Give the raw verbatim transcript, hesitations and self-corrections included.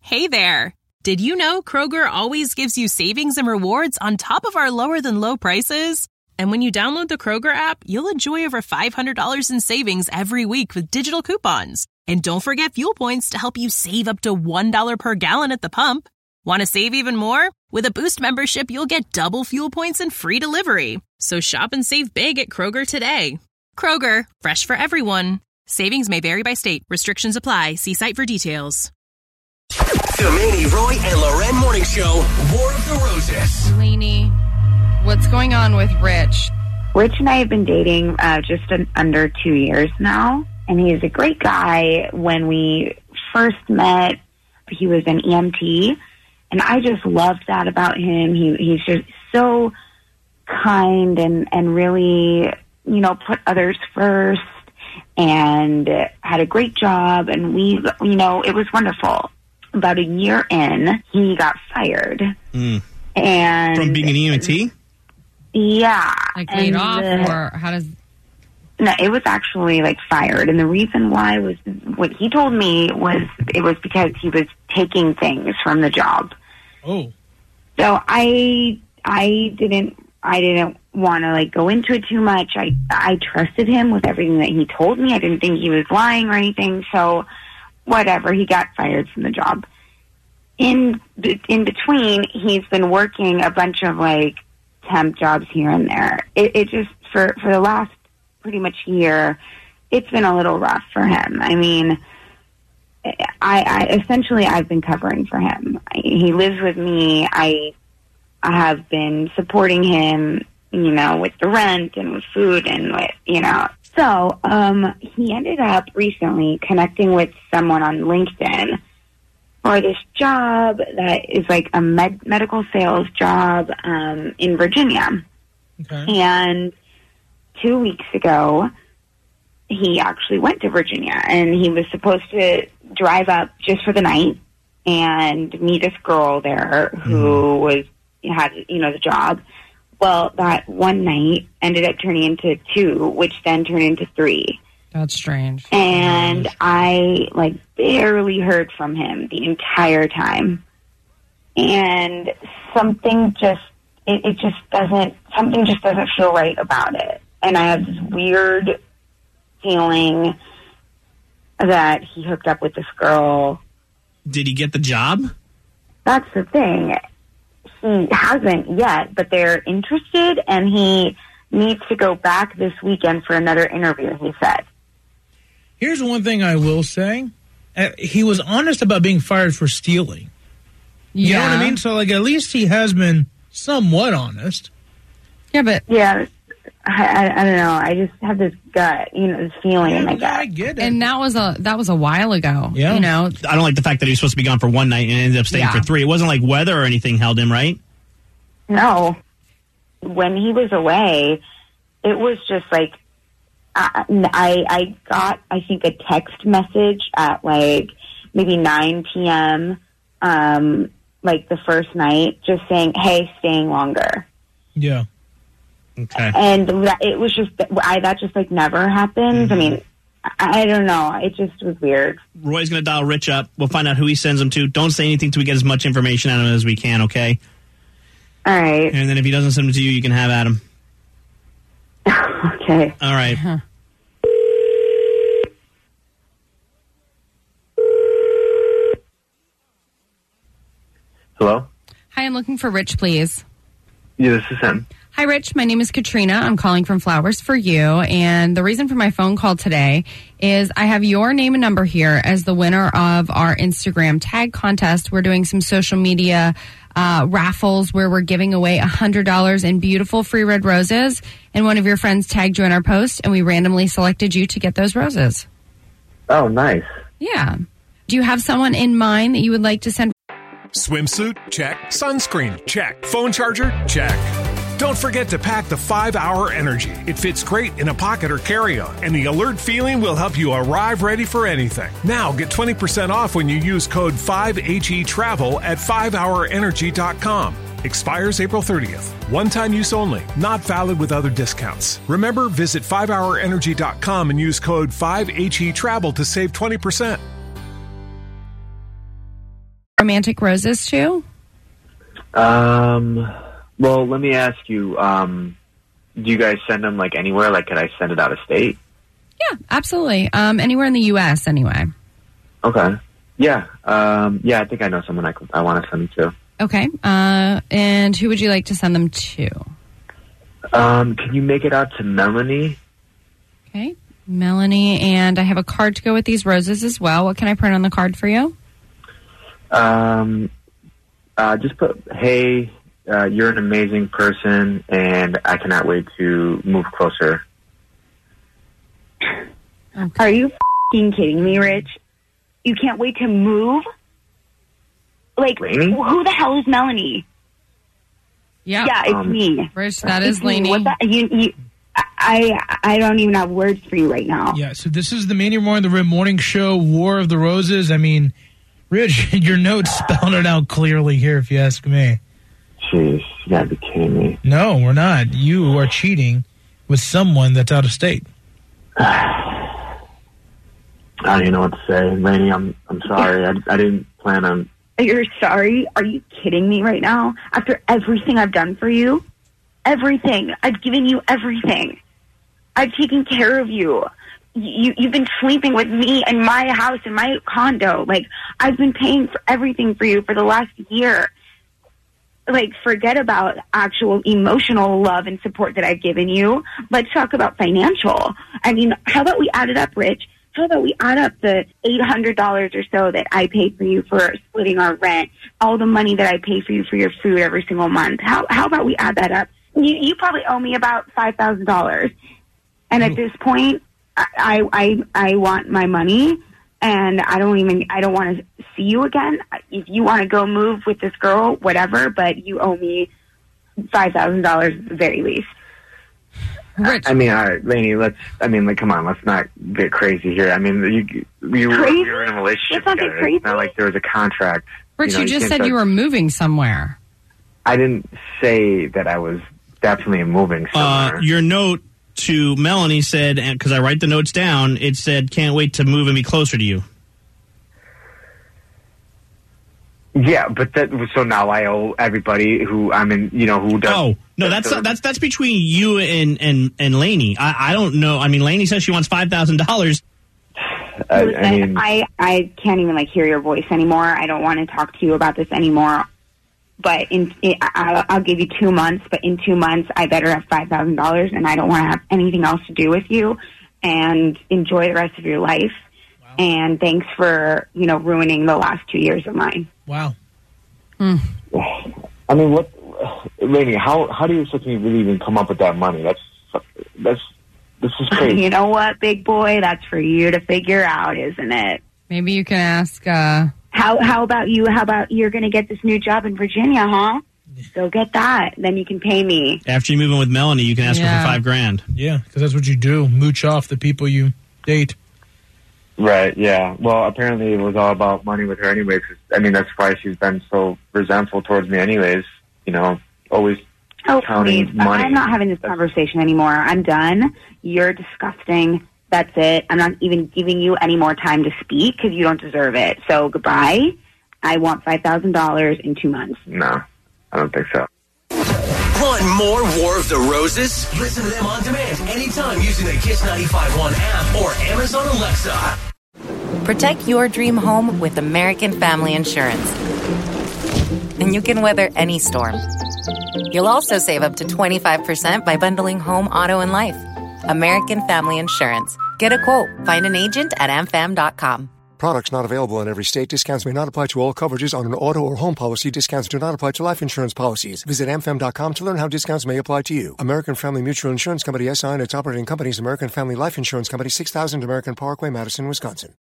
Hey there! Did you know Kroger always gives you savings and rewards on top of our lower-than-low prices? And when you download the Kroger app, you'll enjoy over five hundred dollars in savings every week with digital coupons. And don't forget fuel points to help you save up to one dollar per gallon at the pump. Want to save even more? With a Boost membership, you'll get double fuel points and free delivery. So shop and save big at Kroger today. Kroger, fresh for everyone. Savings may vary by state. Restrictions apply. See site for details. The Manny, Roy, and Loren Morning Show, War of the Roses. Lainey, what's going on with Rich? Rich and I have been dating uh, just an, under two years now, and he is a great guy. When we first met, he was an E M T, and I just loved that about him. He He's just so kind and, and really, you know, put others first and had a great job, and we, you know, it was wonderful. About a year in, he got fired. Mm. And from being an E M T? Yeah. Like laid and off, the, or how does... No, it was actually, like, fired. And the reason why was, what he told me was, it was because he was taking things from the job. Oh. So I, I didn't, I didn't want to, like, go into it too much. I, I trusted him with everything that he told me. I didn't think he was lying or anything, so... Whatever, he got fired from the job. In in between, he's been working a bunch of, like, temp jobs here and there. It, it just, for, for the last pretty much year, it's been a little rough for him. I mean, I, I essentially, I've been covering for him. He lives with me. I, I have been supporting him, you know, with the rent and with food and with, you know... So, um, he ended up recently connecting with someone on LinkedIn for this job that is like a med- medical sales job um, in Virginia. Okay. And two weeks ago, he actually went to Virginia, and he was supposed to drive up just for the night and meet this girl there who mm. was had, you know, the job. Well, that one night ended up turning into two, which then turned into three. That's strange. And I, like, barely heard from him the entire time. And something just, it, it just doesn't, something just doesn't feel right about it. And I have this weird feeling that he hooked up with this girl. Did he get the job? That's the thing. He hasn't yet, but they're interested, and he needs to go back this weekend for another interview, he said. Here's one thing I will say. Uh, he was honest about being fired for stealing. You Yeah. know what I mean? So, like, at least he has been somewhat honest. Yeah, but... Yeah, I, I, I don't know. I just have this gut, you know, this feeling Yeah, in my no, gut. I get it. And that was a that was a while ago. Yeah. You know, I don't like the fact that he was supposed to be gone for one night and ended up staying Yeah. for three. It wasn't like weather or anything held him, right? No. When he was away, it was just like, I, I, I got, I think, a text message at like maybe nine p.m., um, like the first night, just saying, hey, staying longer. Yeah. Okay. And that, it was just, I, that just like never happens. Mm-hmm. I mean, I, I don't know. It just was weird. Roy's going to dial Rich up. We'll find out who he sends him to. Don't say anything till we get as much information out of him as we can, okay? All right. And then if he doesn't send them to you, you can have Adam. Okay. All right. Huh. Hello? Hi, I'm looking for Rich, please. Yeah, this is him. Hi, Rich. My name is Katrina. I'm calling from Flowers for You. And the reason for my phone call today is I have your name and number here as the winner of our Instagram tag contest. We're doing some social media uh, raffles where we're giving away one hundred dollars in beautiful free red roses. And one of your friends tagged you in our post, and we randomly selected you to get those roses. Oh, nice. Yeah. Do you have someone in mind that you would like to send? Swimsuit? Check. Sunscreen? Check. Phone charger? Check. Don't forget to pack the five hour Energy. It fits great in a pocket or carry-on, and the alert feeling will help you arrive ready for anything. Now get twenty percent off when you use code five H E travel at five hour energy dot com. Expires April thirtieth. One-time use only. Not valid with other discounts. Remember, visit five hour energy dot com and use code five H E travel to save twenty percent. romantic roses too? Um, well, let me ask you, um, do you guys send them like anywhere? Like, could I send it out of state? Yeah, absolutely. Um, anywhere in the U S anyway. Okay. Yeah. Um, yeah, I think I know someone I, I want to send them to. Okay. Uh, and who would you like to send them to? Um, can you make it out to Melanie? Okay. Melanie, and I have a card to go with these roses as well. What can I print on the card for you? Um, uh, just put, hey, uh, you're an amazing person, and I cannot wait to move closer. Okay. Are you f***ing kidding me, Rich? You can't wait to move? Like, Lainey? who the hell is Melanie? Yeah. Yeah, it's Um, me. Rich, that It's is me. Lainey. What the, you, you, I, I don't even have words for you right now. Yeah, so this is the Mania More in the Rib morning show, War of the Roses. I mean, Rich, your notes spelled it out clearly here, if you ask me. Jeez, you gotta be kidding me. No, we're not. You are cheating with someone that's out of state. I don't even know what to say. Lainey, I'm I'm sorry. I, I didn't plan on... You're sorry? Are you kidding me right now? After everything I've done for you? Everything. I've given you everything. I've taken care of you. You, you've been sleeping with me in my house, in my condo. Like, I've been paying for everything for you for the last year. Like, forget about actual emotional love and support that I've given you. Let's talk about financial. I mean, how about we add it up, Rich? How about we add up the eight hundred dollars or so that I pay for you for splitting our rent, all the money that I pay for you for your food every single month? How how about we add that up? You, you probably owe me about five thousand dollars. And at this point, I, I I want my money, and I don't even, I don't want to see you again. If you want to go move with this girl, whatever, but you owe me five thousand dollars at the very least. Rich. I mean, all right, Lainey, let's, I mean, like, come on, let's not get crazy here. I mean, you, you, were, Crazy? you were in a relationship Let's not get together. crazy. It's not like there was a contract. Rich, you, know, just can't said start- you were moving somewhere. I didn't say that I was definitely moving somewhere. Uh, your note to Melanie said, because I write the notes down, it said, can't wait to move and be closer to you. Yeah, but that, so now I owe everybody who I'm in, you know, who does. Oh, no, that's does- that's that's between you and, and, and Lainey. I, I don't know. I mean, Lainey says she wants five thousand dollars. I, Listen, I mean, I, I can't even, like, hear your voice anymore. I don't want to talk to you about this anymore. But in, in I'll, I'll give you two months, but in two months, I better have five thousand dollars, and I don't want to have anything else to do with you. And enjoy the rest of your life. Wow. And thanks for, you know, ruining the last two years of mine. Wow. Hmm. I mean, what, Lainey, how, how do you expect me to really even come up with that money? That's, that's, this is crazy. You know what, big boy? That's for you to figure out, isn't it? Maybe you can ask... Uh, How how about you? How about you're going to get this new job in Virginia, huh? Go get that. Then you can pay me. After you move in with Melanie, you can ask her Yeah. for five grand. Yeah, because that's what you do. Mooch off the people you date. Right, yeah. Well, apparently it was all about money with her anyways. I mean, that's why she's been so resentful towards me anyways. You know, always Oh, counting please. money. I'm not having this conversation anymore. I'm done. You're disgusting. That's it. I'm not even giving you any more time to speak because you don't deserve it. So goodbye. I want five thousand dollars in two months. No, I don't think so. Want more War of the Roses? Listen to them on demand anytime using the Kiss ninety-five point one app or Amazon Alexa. Protect your dream home with American Family Insurance. And you can weather any storm. You'll also save up to twenty-five percent by bundling home, auto, and life. American Family Insurance. Get a quote. Find an agent at am fam dot com. Products not available in every state. Discounts may not apply to all coverages on an auto or home policy. Discounts do not apply to life insurance policies. Visit am fam dot com to learn how discounts may apply to you. American Family Mutual Insurance Company, S I and its operating companies, American Family Life Insurance Company, six thousand American Parkway, Madison, Wisconsin.